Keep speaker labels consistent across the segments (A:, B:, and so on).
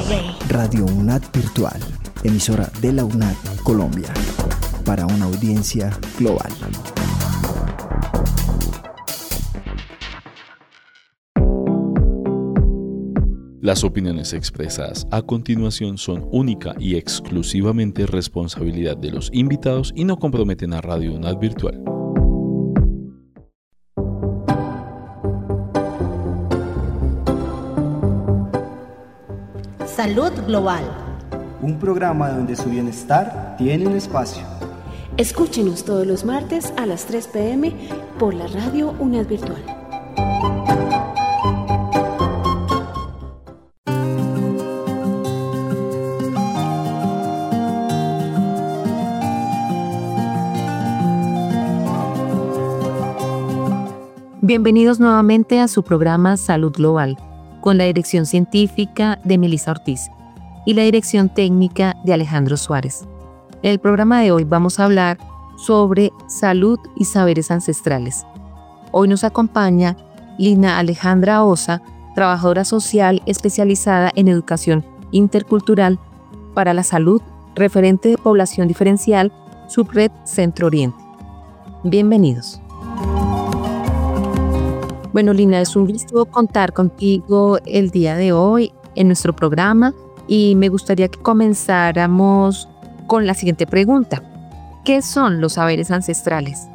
A: Radio UNAD Virtual, emisora de la UNAD Colombia, para una audiencia global.
B: Las opiniones expresadas a continuación son única y exclusivamente responsabilidad de los invitados y no comprometen a Radio UNAD Virtual.
C: Salud Global.
D: Un programa donde su bienestar tiene un espacio.
E: Escúchenos todos los martes a las 3 p.m. por la Radio UNAD Virtual.
F: Bienvenidos nuevamente a su programa Salud Global, con la dirección científica de Melissa Ortiz y la dirección técnica de Alejandro Suárez. En el programa de hoy vamos a hablar sobre salud y saberes ancestrales. Hoy nos acompaña Lina Alejandra Osa, trabajadora social especializada en educación intercultural para la salud, referente de población diferencial, Subred Centro Oriente. Bienvenidos. Bueno, Lina, es un gusto contar contigo el día de hoy en nuestro programa y me gustaría que comenzáramos con la siguiente pregunta. ¿Qué son los saberes ancestrales?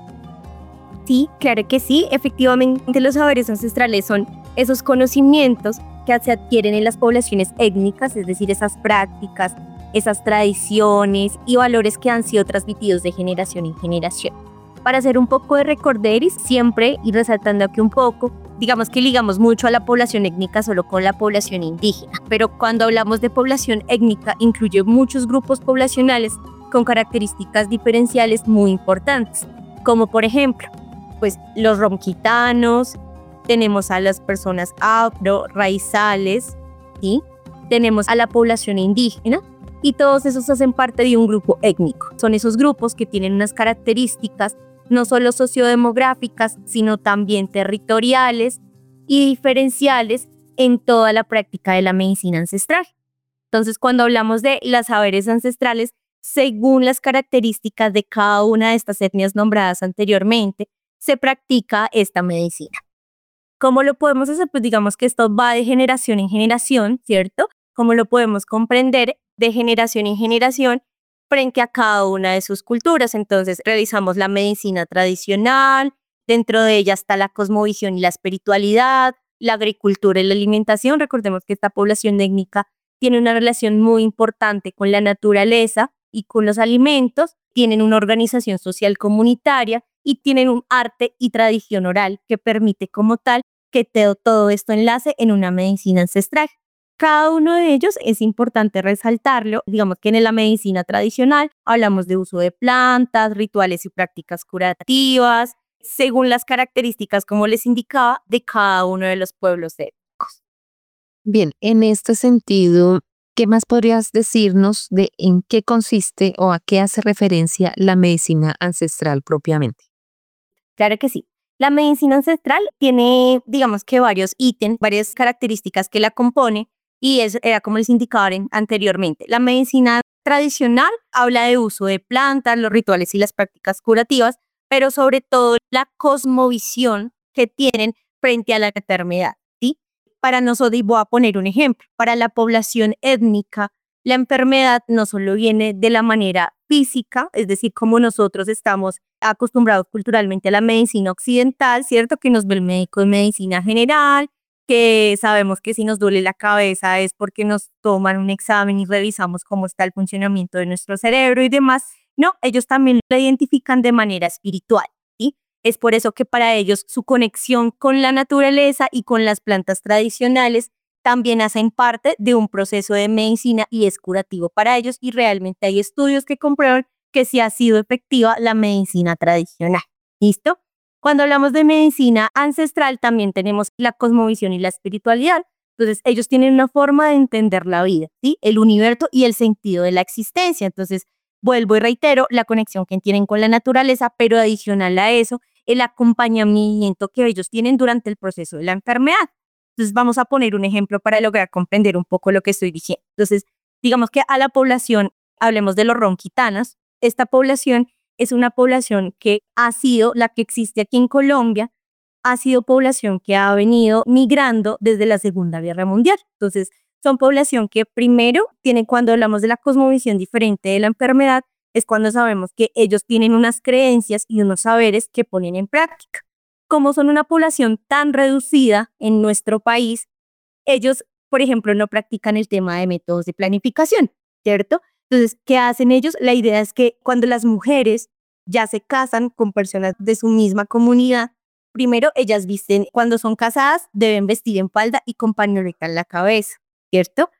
G: Sí, claro que sí. Efectivamente, los saberes ancestrales son esos conocimientos que se adquieren en las poblaciones étnicas, es decir, esas prácticas, esas tradiciones y valores que han sido transmitidos de generación en generación. Para hacer un poco de recorderis, siempre y resaltando aquí un poco, digamos que ligamos mucho a la población étnica solo con la población indígena, pero cuando hablamos de población étnica incluye muchos grupos poblacionales con características diferenciales muy importantes, como por ejemplo, pues los ronquitanos, tenemos a las personas afro, raizales, ¿sí? Tenemos a la población indígena, y todos esos hacen parte de un grupo étnico. Son esos grupos que tienen unas características no solo sociodemográficas, sino también territoriales y diferenciales en toda la práctica de la medicina ancestral. Entonces, cuando hablamos de los saberes ancestrales, según las características de cada una de estas etnias nombradas anteriormente, se practica esta medicina. ¿Cómo lo podemos hacer? Pues digamos que esto va de generación en generación, ¿cierto? ¿Cómo lo podemos comprender? De generación en generación frente a cada una de sus culturas. Entonces realizamos la medicina tradicional, dentro de ella está la cosmovisión y la espiritualidad, la agricultura y la alimentación. Recordemos que esta población étnica tiene una relación muy importante con la naturaleza y con los alimentos, tienen una organización social comunitaria y tienen un arte y tradición oral que permite como tal que todo esto enlace en una medicina ancestral. Cada uno de ellos es importante resaltarlo. Digamos que en la medicina tradicional hablamos de uso de plantas, rituales y prácticas curativas, según las características, como les indicaba, de cada uno de los pueblos étnicos.
F: Bien, en este sentido, ¿qué más podrías decirnos de en qué consiste o a qué hace referencia la medicina ancestral propiamente?
G: Claro que sí. La medicina ancestral tiene, digamos que varios ítems, varias características que la componen. Y eso era como les indicaba anteriormente. La medicina tradicional habla de uso de plantas, los rituales y las prácticas curativas, pero sobre todo la cosmovisión que tienen frente a la enfermedad, ¿sí? Para nosotros, y voy a poner un ejemplo, para la población étnica, la enfermedad no solo viene de la manera física, es decir, como nosotros estamos acostumbrados culturalmente a la medicina occidental, ¿cierto? Que nos ve el médico de medicina general, que sabemos que si nos duele la cabeza es porque nos toman un examen y revisamos cómo está el funcionamiento de nuestro cerebro y demás. No, ellos también lo identifican de manera espiritual, ¿sí? Es por eso que para ellos su conexión con la naturaleza y con las plantas tradicionales también hacen parte de un proceso de medicina y es curativo para ellos, y realmente hay estudios que comprueban que sí ha sido efectiva la medicina tradicional. ¿Listo? Cuando hablamos de medicina ancestral también tenemos la cosmovisión y la espiritualidad. Entonces ellos tienen una forma de entender la vida, ¿sí? El universo y el sentido de la existencia. Entonces vuelvo y reitero la conexión que tienen con la naturaleza, pero adicional a eso, el acompañamiento que ellos tienen durante el proceso de la enfermedad. Entonces vamos a poner un ejemplo para lograr comprender un poco lo que estoy diciendo. Entonces, digamos que a la población, hablemos de los ronquitanos, esta población es una población que ha sido la que existe aquí en Colombia, ha sido población que ha venido migrando desde la Segunda Guerra Mundial. Entonces, son población que primero tienen, cuando hablamos de la cosmovisión diferente de la enfermedad, es cuando sabemos que ellos tienen unas creencias y unos saberes que ponen en práctica. Como son una población tan reducida en nuestro país, ellos, por ejemplo, no practican el tema de métodos de planificación, ¿cierto? Entonces, ¿qué hacen ellos? La idea es que cuando las mujeres ya se casan con personas de su misma comunidad, primero ellas visten, cuando son casadas, deben vestir en falda y con pañoleta en la cabeza, ¿cierto?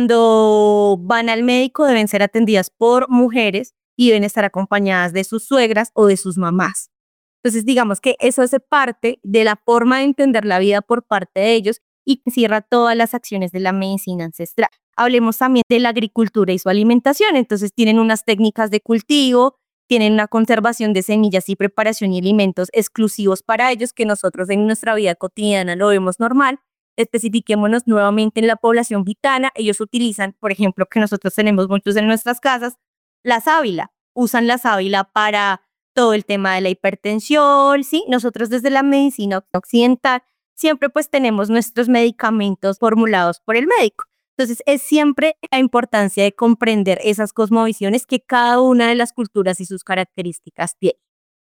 G: Cuando van al médico deben ser atendidas por mujeres y deben estar acompañadas de sus suegras o de sus mamás. Entonces, digamos que eso hace parte de la forma de entender la vida por parte de ellos y cierra todas las acciones de la medicina ancestral. Hablemos también de la agricultura y su alimentación. Entonces, tienen unas técnicas de cultivo, tienen una conservación de semillas y preparación y alimentos exclusivos para ellos que nosotros en nuestra vida cotidiana lo vemos normal. Especifiquémonos nuevamente en la población gitana. Ellos utilizan, por ejemplo, que nosotros tenemos muchos en nuestras casas, la sábila. Usan la sábila para todo el tema de la hipertensión, ¿sí? Nosotros desde la medicina occidental siempre pues tenemos nuestros medicamentos formulados por el médico. Entonces es siempre la importancia de comprender esas cosmovisiones que cada una de las culturas y sus características tiene.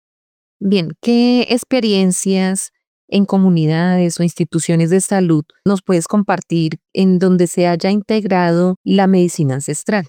F: Bien, ¿qué experiencias en comunidades o instituciones de salud nos puedes compartir en donde se haya integrado la medicina ancestral?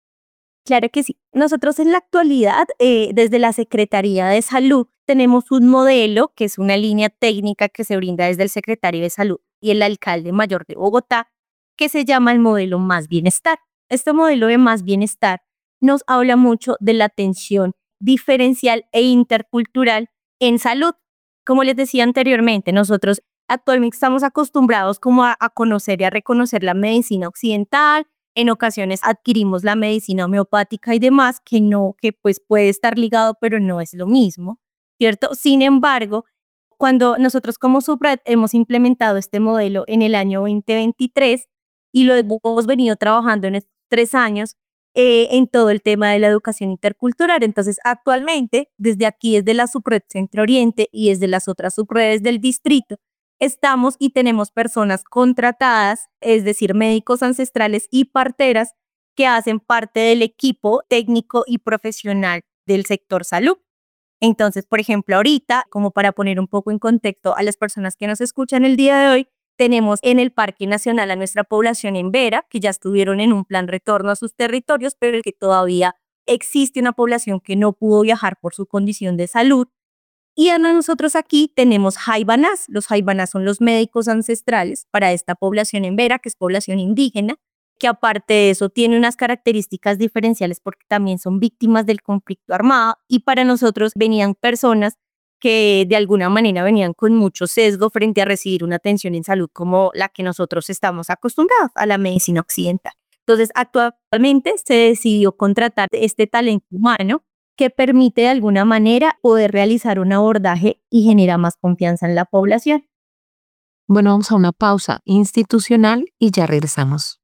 G: Claro que sí. Nosotros en la actualidad, desde la Secretaría de Salud, tenemos un modelo que es una línea técnica que se brinda desde el Secretario de Salud y el Alcalde Mayor de Bogotá, que se llama el modelo Más Bienestar. Este modelo de Más Bienestar nos habla mucho de la atención diferencial e intercultural en salud. Como les decía anteriormente, nosotros actualmente estamos acostumbrados como a conocer y a reconocer la medicina occidental. En ocasiones adquirimos la medicina homeopática y demás, que pues puede estar ligado, pero no es lo mismo, ¿cierto? Sin embargo, cuando nosotros como SUPRED hemos implementado este modelo en el año 2023 y lo hemos venido trabajando en estos 3 años en todo el tema de la educación intercultural. Entonces, actualmente, desde aquí, desde la SUPRED Centro Oriente y desde las otras SUPREDes del distrito, estamos y tenemos personas contratadas, es decir, médicos ancestrales y parteras que hacen parte del equipo técnico y profesional del sector salud. Entonces, por ejemplo, ahorita, como para poner un poco en contexto a las personas que nos escuchan el día de hoy, tenemos en el Parque Nacional a nuestra población en Vera, que ya estuvieron en un plan retorno a sus territorios, pero que todavía existe una población que no pudo viajar por su condición de salud. Y a nosotros aquí tenemos Jaibanás. Los Jaibanás son los médicos ancestrales para esta población en Vera, que es población indígena, que aparte de eso tiene unas características diferenciales porque también son víctimas del conflicto armado y para nosotros venían personas que de alguna manera venían con mucho sesgo frente a recibir una atención en salud como la que nosotros estamos acostumbrados a la medicina occidental. Entonces, actualmente se decidió contratar este talento humano que permite de alguna manera poder realizar un abordaje y genera más confianza en la población.
F: Bueno, vamos a una pausa institucional y ya regresamos.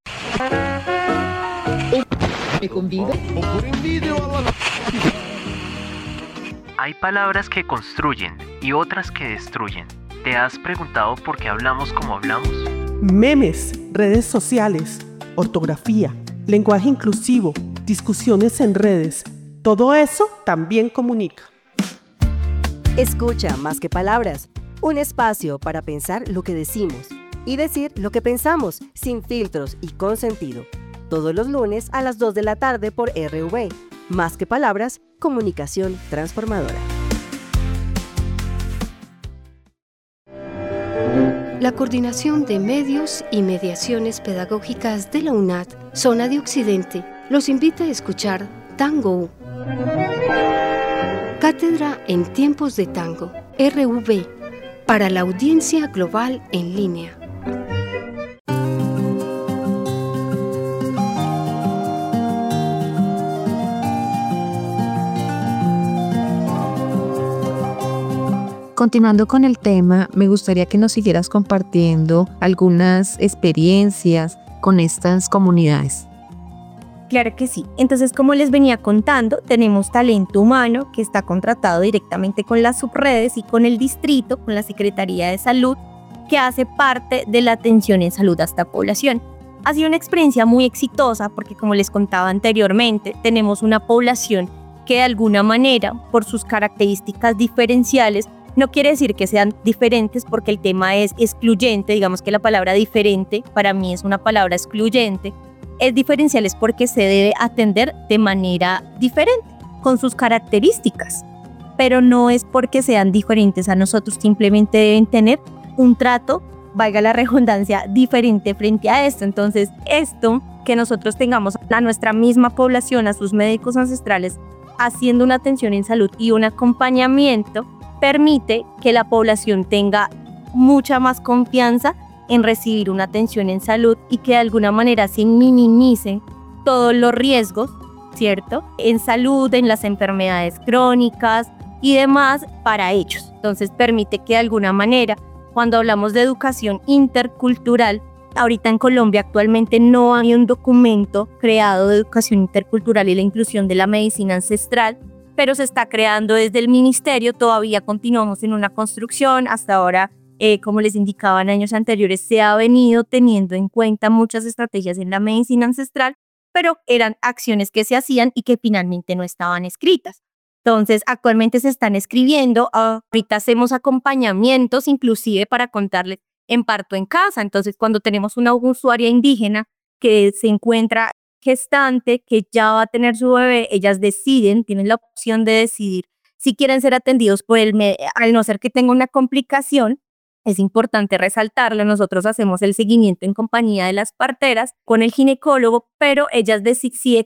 C: ¿Me convida?
H: Hay palabras que construyen y otras que destruyen. ¿Te has preguntado por qué hablamos como hablamos?
C: Memes, redes sociales, ortografía, lenguaje inclusivo, discusiones en redes. Todo eso también comunica.
I: Escucha Más que Palabras, un espacio para pensar lo que decimos y decir lo que pensamos, sin filtros y con sentido. Todos los lunes a las 2 de la tarde por RV. Más que Palabras, comunicación transformadora.
J: La Coordinación de Medios y Mediaciones Pedagógicas de la UNAD, Zona de Occidente, los invita a escuchar Tango. Cátedra en Tiempos de Tango, RV, para la audiencia global en línea.
F: continuando con el tema, me gustaría que nos siguieras compartiendo algunas experiencias con estas comunidades.
G: Claro que sí. Entonces, como les venía contando, tenemos talento humano que está contratado directamente con las subredes y con el distrito, con la Secretaría de Salud, que hace parte de la atención en salud a esta población. Ha sido una experiencia muy exitosa porque, como les contaba anteriormente, tenemos una población que de alguna manera, por sus características diferenciales, no quiere decir que sean diferentes porque el tema es excluyente, digamos que la palabra diferente para mí es una palabra excluyente. Es diferenciales porque se debe atender de manera diferente, con sus características, pero no es porque sean diferentes a nosotros, simplemente deben tener un trato, valga la redundancia, diferente frente a esto. Entonces, esto que nosotros tengamos a nuestra misma población, a sus médicos ancestrales, haciendo una atención en salud y un acompañamiento, permite que la población tenga mucha más confianza en recibir una atención en salud y que de alguna manera se minimicen todos los riesgos, ¿cierto? En salud, en las enfermedades crónicas y demás para ellos. Entonces permite que de alguna manera, cuando hablamos de educación intercultural, ahorita en Colombia actualmente no hay un documento creado de educación intercultural y la inclusión de la medicina ancestral, pero se está creando desde el ministerio, todavía continuamos en una construcción, hasta ahora como les indicaba en años anteriores, se ha venido teniendo en cuenta muchas estrategias en la medicina ancestral, pero eran acciones que se hacían y que finalmente no estaban escritas. Entonces, actualmente se están escribiendo, ahorita hacemos acompañamientos, inclusive para contarles en parto en casa. Entonces, cuando tenemos una usuaria indígena que se encuentra gestante, que ya va a tener su bebé, ellas tienen la opción de decidir si quieren ser atendidos por el médico, al no ser que tenga una complicación. Es importante resaltarlo, nosotros hacemos el seguimiento en compañía de las parteras con el ginecólogo, pero ellas deciden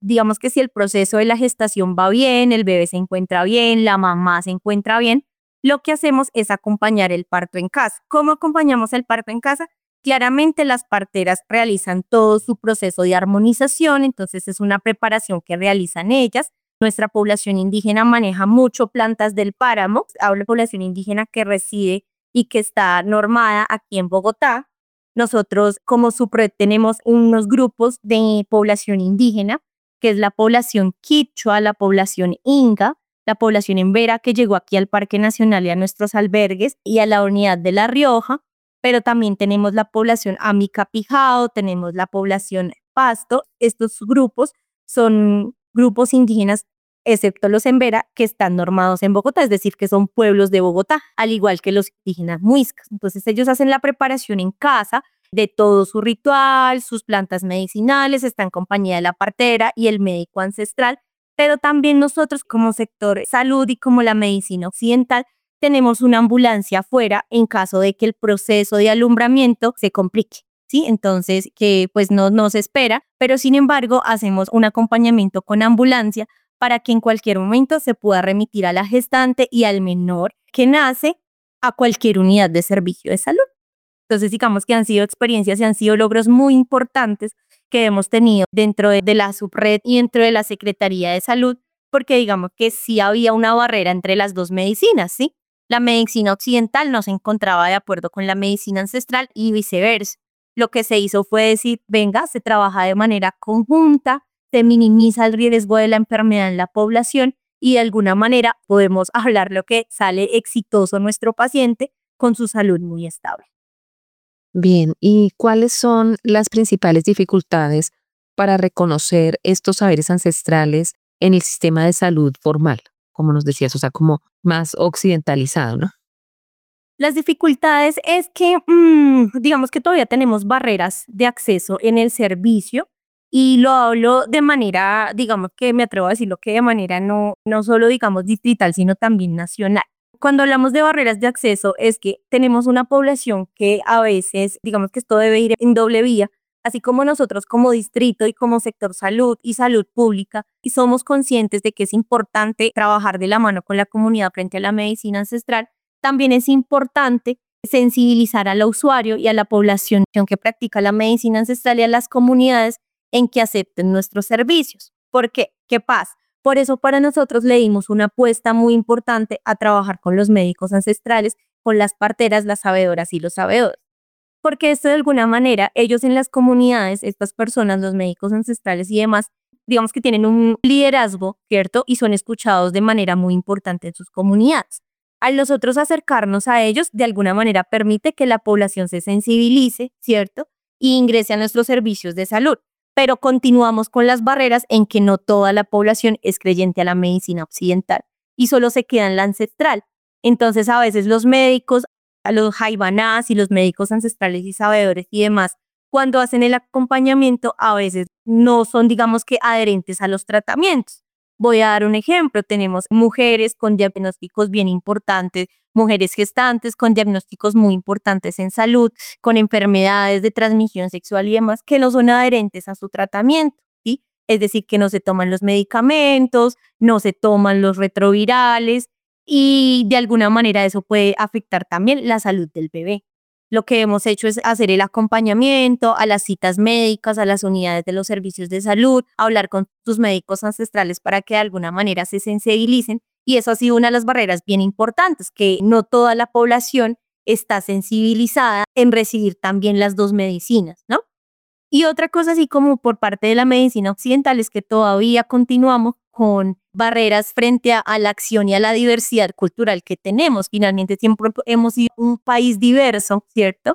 G: si el proceso de la gestación va bien, el bebé se encuentra bien, la mamá se encuentra bien, lo que hacemos es acompañar el parto en casa. ¿Cómo acompañamos el parto en casa? Claramente las parteras realizan todo su proceso de armonización, entonces es una preparación que realizan ellas. Nuestra población indígena maneja mucho plantas del páramo, hablo de población indígena que reside y que está normada aquí en Bogotá. Nosotros como SUPRED tenemos unos grupos de población indígena, que es la población quichua, la población inga, la población embera que llegó aquí al Parque Nacional y a nuestros albergues y a la unidad de La Rioja, pero también tenemos la población Amica Pijao, tenemos la población Pasto. Estos grupos son grupos indígenas excepto los embera, que están normados en Bogotá, es decir, que son pueblos de Bogotá, al igual que los indígenas muiscas. Entonces ellos hacen la preparación en casa de todo su ritual, sus plantas medicinales, está en compañía de la partera y el médico ancestral, pero también nosotros como sector salud y como la medicina occidental tenemos una ambulancia afuera en caso de que el proceso de alumbramiento se complique, ¿sí? Entonces, que pues no se espera, pero sin embargo hacemos un acompañamiento con ambulancia para que en cualquier momento se pueda remitir a la gestante y al menor que nace a cualquier unidad de servicio de salud. Entonces, digamos que han sido experiencias y han sido logros muy importantes que hemos tenido dentro de la subred y dentro de la Secretaría de Salud, porque digamos que sí había una barrera entre las dos medicinas, ¿sí? La medicina occidental no se encontraba de acuerdo con la medicina ancestral y viceversa. Lo que se hizo fue decir, venga, se trabaja de manera conjunta, se minimiza el riesgo de la enfermedad en la población y de alguna manera podemos hablar lo que sale exitoso nuestro paciente con su salud muy estable.
F: Bien, ¿y cuáles son las principales dificultades para reconocer estos saberes ancestrales en el sistema de salud formal? Como nos decías, o sea, como más occidentalizado, ¿no?
G: Las dificultades es que, digamos que todavía tenemos barreras de acceso en el servicio y lo hablo de manera, digamos que me atrevo a decirlo que de manera no solo, digamos, distrital, sino también nacional. Cuando hablamos de barreras de acceso es que tenemos una población que a veces, digamos que esto debe ir en doble vía, así como nosotros como distrito y como sector salud y salud pública, y somos conscientes de que es importante trabajar de la mano con la comunidad frente a la medicina ancestral, también es importante sensibilizar al usuario y a la población que practica la medicina ancestral y a las comunidades en que acepten nuestros servicios. ¿Por qué? ¿Qué pasa? Por eso para nosotros le dimos una apuesta muy importante a trabajar con los médicos ancestrales, con las parteras, las sabedoras y los sabedores. Porque esto de alguna manera, ellos en las comunidades, estas personas, los médicos ancestrales y demás, digamos que tienen un liderazgo, ¿cierto? Y son escuchados de manera muy importante en sus comunidades. Al nosotros acercarnos a ellos, de alguna manera permite que la población se sensibilice, ¿cierto? Y ingrese a nuestros servicios de salud. Pero continuamos con las barreras en que no toda la población es creyente a la medicina occidental y solo se queda en la ancestral. Entonces a veces los médicos, a los jaibanás y los médicos ancestrales y sabedores y demás, cuando hacen el acompañamiento a veces no son, digamos que, adherentes a los tratamientos. Voy a dar un ejemplo, tenemos mujeres con diagnósticos bien importantes, mujeres gestantes con diagnósticos muy importantes en salud, con enfermedades de transmisión sexual y demás, que no son adherentes a su tratamiento, ¿sí? Es decir, que no se toman los medicamentos, no se toman los retrovirales y de alguna manera eso puede afectar también la salud del bebé. Lo que hemos hecho es hacer el acompañamiento a las citas médicas, a las unidades de los servicios de salud, hablar con sus médicos ancestrales para que de alguna manera se sensibilicen. Y eso ha sido una de las barreras bien importantes, que no toda la población está sensibilizada en recibir también las dos medicinas, ¿no? Y otra cosa así como por parte de la medicina occidental es que todavía continuamos con barreras frente a la acción y a la diversidad cultural que tenemos. Finalmente siempre hemos sido un país diverso, ¿cierto?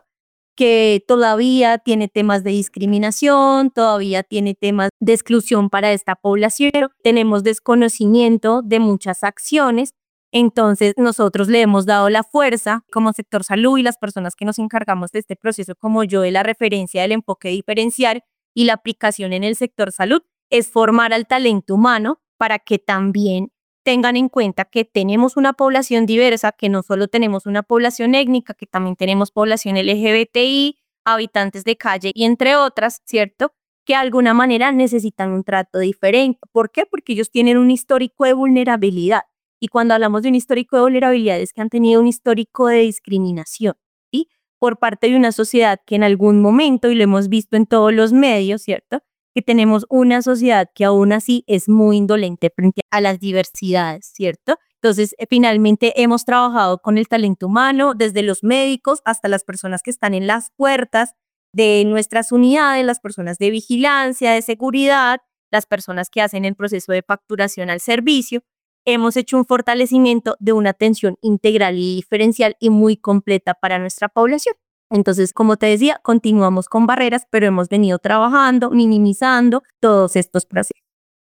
G: Que todavía tiene temas de discriminación, todavía tiene temas de exclusión para esta población. Tenemos desconocimiento de muchas acciones. Entonces nosotros le hemos dado la fuerza como sector salud y las personas que nos encargamos de este proceso, como yo, de la referencia del enfoque diferencial y la aplicación en el sector salud, es formar al talento humano para que también tengan en cuenta que tenemos una población diversa, que no solo tenemos una población étnica, que también tenemos población LGBTI, habitantes de calle y entre otras, ¿cierto? Que de alguna manera necesitan un trato diferente. ¿Por qué? Porque ellos tienen un histórico de vulnerabilidad. Y cuando hablamos de un histórico de vulnerabilidad es que han tenido un histórico de discriminación, ¿sí? Por parte de una sociedad que en algún momento, y lo hemos visto en todos los medios, ¿cierto?, que tenemos una sociedad que aún así es muy indolente frente a las diversidades, ¿cierto? Entonces, finalmente hemos trabajado con el talento humano, desde los médicos hasta las personas que están en las puertas de nuestras unidades, las personas de vigilancia, de seguridad, las personas que hacen el proceso de facturación al servicio. Hemos hecho un fortalecimiento de una atención integral y diferencial y muy completa para nuestra población. Entonces, como te decía, continuamos con barreras, pero hemos venido trabajando, minimizando todos estos procesos.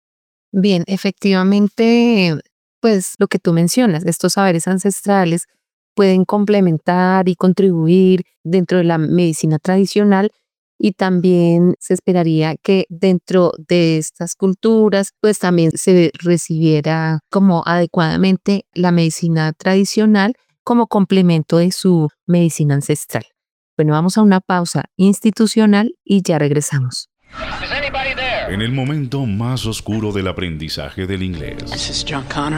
F: Bien, efectivamente, pues lo que tú mencionas, estos saberes ancestrales pueden complementar y contribuir dentro de la medicina tradicional y también se esperaría que dentro de estas culturas pues también se recibiera como adecuadamente la medicina tradicional como complemento de su medicina ancestral. Bueno, vamos a una pausa institucional y ya regresamos.
K: En el momento más oscuro del aprendizaje del inglés.
L: This is John Connor.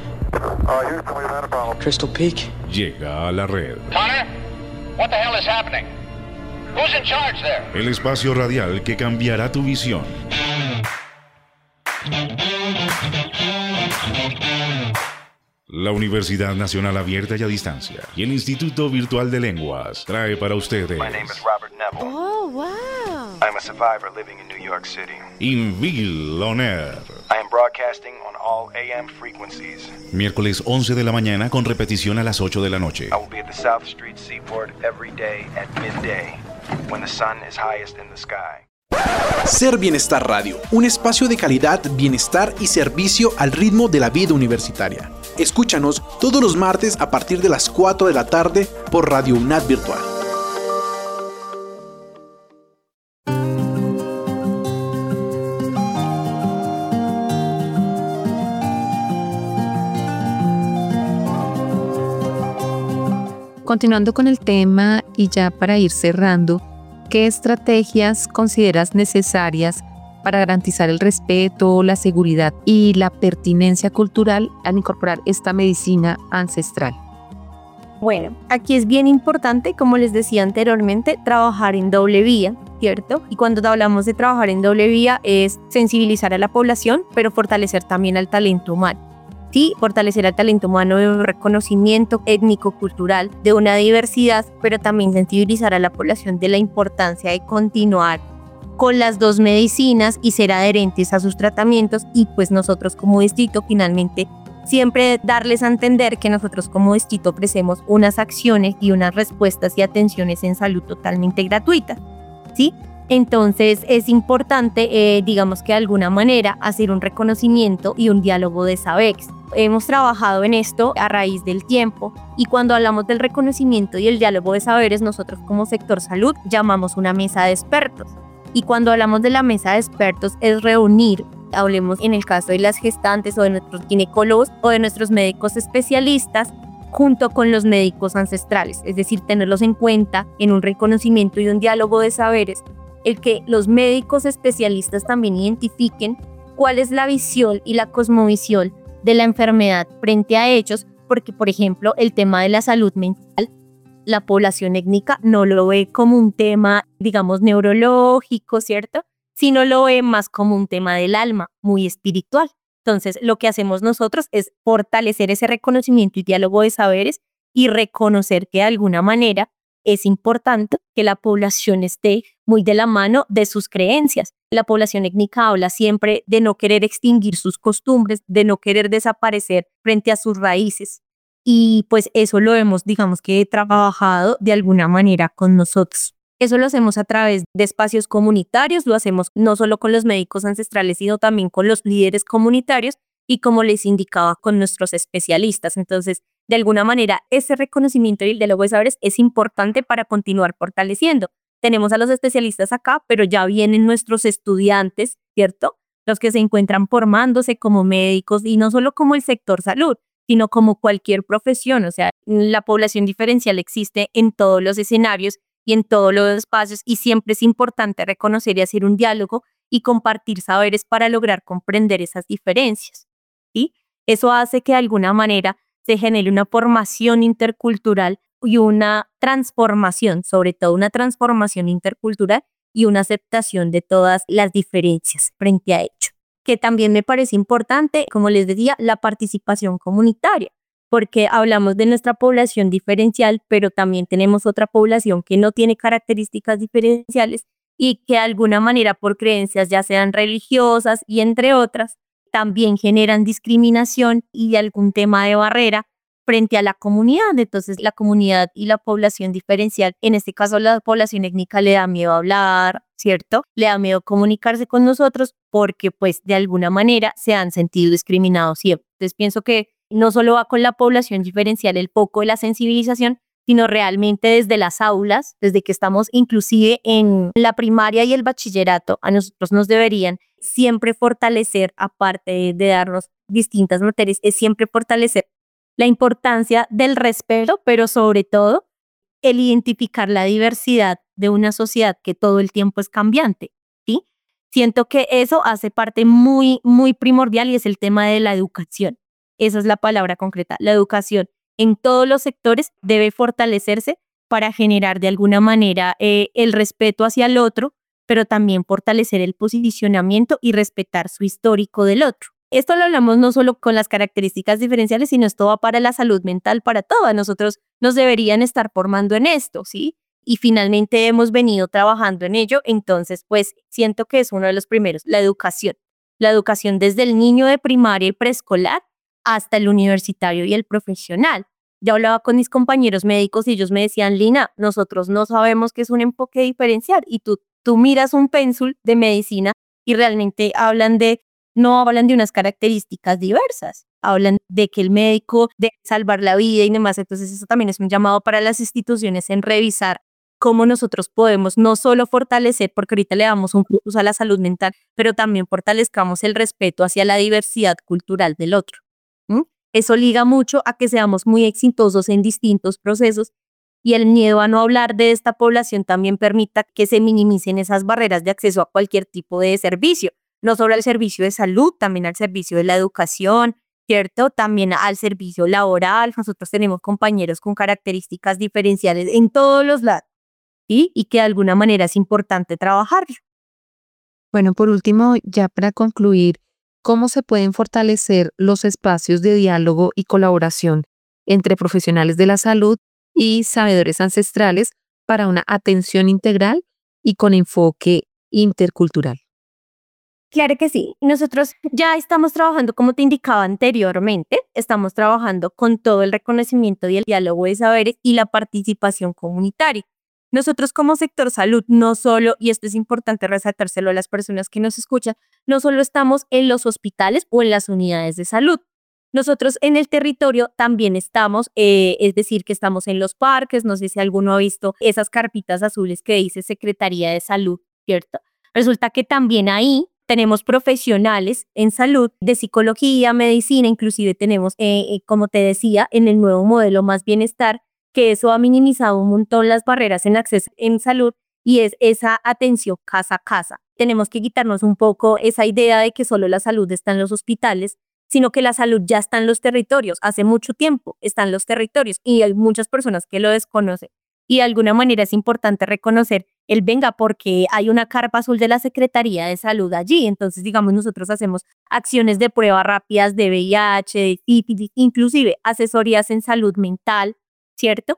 L: Crystal Peak.
K: Llega a la red.
M: Connor, what the hell is happening? Who's in charge there?
K: El espacio radial que cambiará tu visión. La Universidad Nacional Abierta y a Distancia y el Instituto Virtual de Lenguas trae para ustedes.
N: My name is Robert Neville.
J: Oh, wow.
N: I'm a survivor living in New York City.
K: Invil On Air.
N: I am broadcasting on all AM frequencies.
K: Miércoles 11 de la mañana con repetición a las 8 de la noche.
N: I will be at the South Street Seaport every day at midday, when the sun is highest in the sky.
O: Ser Bienestar Radio, un espacio de calidad, bienestar y servicio al ritmo de la vida universitaria. Escúchanos todos los martes a partir de las 4 de la tarde por Radio UNAD Virtual.
F: Continuando con el tema y ya para ir cerrando, ¿qué estrategias consideras necesarias para garantizar el respeto, la seguridad y la pertinencia cultural al incorporar esta medicina ancestral?
G: Bueno, aquí es bien importante, como les decía anteriormente, trabajar en doble vía, ¿cierto? Y cuando hablamos de trabajar en doble vía es sensibilizar a la población, pero fortalecer también al talento humano. Sí, fortalecer al talento humano de un reconocimiento étnico-cultural, de una diversidad, pero también sensibilizar a la población de la importancia de continuar con las dos medicinas y ser adherentes a sus tratamientos, y pues nosotros como distrito finalmente siempre darles a entender que nosotros como distrito ofrecemos unas acciones y unas respuestas y atenciones en salud totalmente gratuitas, ¿sí? Entonces es importante, digamos que de alguna manera, hacer un reconocimiento y un diálogo de saberes. Hemos trabajado en esto a raíz del tiempo, y cuando hablamos del reconocimiento y el diálogo de saberes, nosotros como sector salud llamamos una mesa de expertos. Y cuando hablamos de la mesa de expertos es reunir, hablemos en el caso de las gestantes o de nuestros ginecólogos o de nuestros médicos especialistas, junto con los médicos ancestrales, es decir, tenerlos en cuenta en un reconocimiento y un diálogo de saberes, el que los médicos especialistas también identifiquen cuál es la visión y la cosmovisión de la enfermedad frente a ellos, porque, por ejemplo, el tema de la salud mental, la población étnica no lo ve como un tema, digamos, neurológico, ¿cierto? Sino lo ve más como un tema del alma, muy espiritual. Entonces, lo que hacemos nosotros es fortalecer ese reconocimiento y diálogo de saberes y reconocer que de alguna manera es importante que la población esté muy de la mano de sus creencias. La población étnica habla siempre de no querer extinguir sus costumbres, de no querer desaparecer frente a sus raíces. Y pues eso lo hemos, digamos que trabajado de alguna manera con nosotros. Eso lo hacemos a través de espacios comunitarios, lo hacemos no solo con los médicos ancestrales, sino también con los líderes comunitarios y, como les indicaba, con nuestros especialistas. Entonces, de alguna manera, ese reconocimiento y el diálogo de saberes es importante para continuar fortaleciendo. Tenemos a los especialistas acá, pero ya vienen nuestros estudiantes, ¿cierto? Los que se encuentran formándose como médicos, y no solo como el sector salud, sino como cualquier profesión. O sea, la población diferencial existe en todos los escenarios y en todos los espacios, y siempre es importante reconocer y hacer un diálogo y compartir saberes para lograr comprender esas diferencias, ¿sí? Eso hace que de alguna manera se genere una formación intercultural y una transformación, sobre todo una transformación intercultural y una aceptación de todas las diferencias frente a ello. Que también me parece importante, como les decía, la participación comunitaria, porque hablamos de nuestra población diferencial, pero también tenemos otra población que no tiene características diferenciales y que de alguna manera, por creencias ya sean religiosas y entre otras, también generan discriminación y algún tema de barrera frente a la comunidad. Entonces, la comunidad y la población diferencial, en este caso la población étnica, le da miedo hablar, ¿cierto? Le da miedo comunicarse con nosotros porque, pues, de alguna manera se han sentido discriminados siempre. Entonces, pienso que no solo va con la población diferencial el foco de la sensibilización, sino realmente desde las aulas, desde que estamos inclusive en la primaria y el bachillerato, a nosotros nos deberían siempre fortalecer, aparte de darnos distintas materias, es siempre fortalecer la importancia del respeto, pero sobre todo el identificar la diversidad de una sociedad que todo el tiempo es cambiante, ¿sí? Siento que eso hace parte muy, muy primordial, y es el tema de la educación. Esa es la palabra concreta. La educación en todos los sectores debe fortalecerse para generar de alguna manera el respeto hacia el otro, pero también fortalecer el posicionamiento y respetar su histórico del otro. Esto lo hablamos no solo con las características diferenciales, sino esto va para la salud mental, para todas. Nosotros nos deberían estar formando en esto, ¿sí? Y finalmente hemos venido trabajando en ello. Entonces, pues siento que es uno de los primeros, la educación. La educación desde el niño de primaria y preescolar hasta el universitario y el profesional. Ya hablaba con mis compañeros médicos y ellos me decían: Lina, nosotros no sabemos qué es un enfoque diferencial, y tú miras un pénsul de medicina y realmente no hablan de unas características diversas, hablan de que el médico debe salvar la vida y demás. Entonces eso también es un llamado para las instituciones en revisar cómo nosotros podemos no solo fortalecer, porque ahorita le damos un plus a la salud mental, pero también fortalezcamos el respeto hacia la diversidad cultural del otro. Eso liga mucho a que seamos muy exitosos en distintos procesos, y el miedo a no hablar de esta población también permita que se minimicen esas barreras de acceso a cualquier tipo de servicio, no solo al servicio de salud, también al servicio de la educación, ¿cierto? También al servicio laboral, nosotros tenemos compañeros con características diferenciales en todos los lados, ¿sí? Y que de alguna manera es importante trabajarlo.
F: Bueno, por último, ya para concluir, ¿cómo se pueden fortalecer los espacios de diálogo y colaboración entre profesionales de la salud y sabedores ancestrales para una atención integral y con enfoque intercultural?
G: Claro que sí. Nosotros ya estamos trabajando, como te indicaba anteriormente, estamos trabajando con todo el reconocimiento y el diálogo de saberes y la participación comunitaria. Nosotros como sector salud, no solo, y esto es importante resaltárselo a las personas que nos escuchan, no solo estamos en los hospitales o en las unidades de salud. Nosotros en el territorio también estamos, es decir, que estamos en los parques, no sé si alguno ha visto esas carpitas azules que dice Secretaría de Salud, ¿cierto? Resulta que también ahí tenemos profesionales en salud, de psicología, medicina, inclusive tenemos, como te decía, en el nuevo modelo Más Bienestar, que eso ha minimizado un montón las barreras en acceso en salud y es esa atención casa a casa. Tenemos que quitarnos un poco esa idea de que solo la salud está en los hospitales, sino que la salud ya está en los territorios. Hace mucho tiempo está en los territorios y hay muchas personas que lo desconocen. Y de alguna manera es importante reconocer el venga porque hay una carpa azul de la Secretaría de Salud allí. Entonces, digamos, nosotros hacemos acciones de pruebas rápidas de VIH, de sífilis, inclusive asesorías en salud mental, ¿cierto?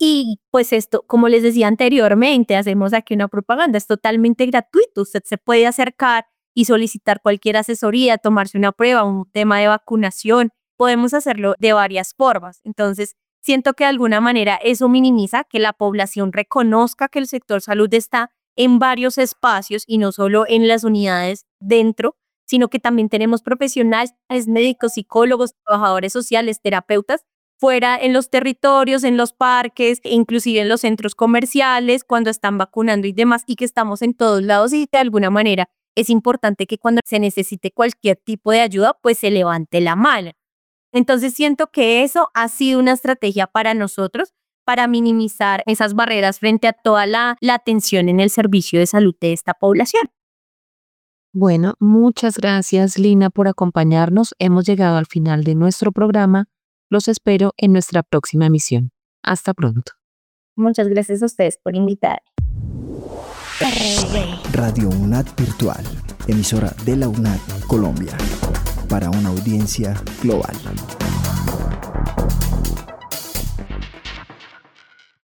G: Y pues esto, como les decía anteriormente, hacemos aquí una propaganda, es totalmente gratuito. Usted se puede acercar y solicitar cualquier asesoría, tomarse una prueba, un tema de vacunación. Podemos hacerlo de varias formas. Entonces, siento que de alguna manera eso minimiza que la población reconozca que el sector salud está en varios espacios y no solo en las unidades dentro, sino que también tenemos profesionales, médicos, psicólogos, trabajadores sociales, terapeutas, fuera en los territorios, en los parques, inclusive en los centros comerciales, cuando están vacunando y demás, y que estamos en todos lados y de alguna manera es importante que cuando se necesite cualquier tipo de ayuda, pues se levante la mano. Entonces siento que eso ha sido una estrategia para nosotros para minimizar esas barreras frente a toda la atención en el servicio de salud de esta población.
F: Bueno, muchas gracias, Lina, por acompañarnos. Hemos llegado al final de nuestro programa. Los espero en nuestra próxima emisión. Hasta pronto.
G: Muchas gracias a ustedes por invitarme.
A: Radio UNAD Virtual, emisora de la UNAD Colombia, para una audiencia global.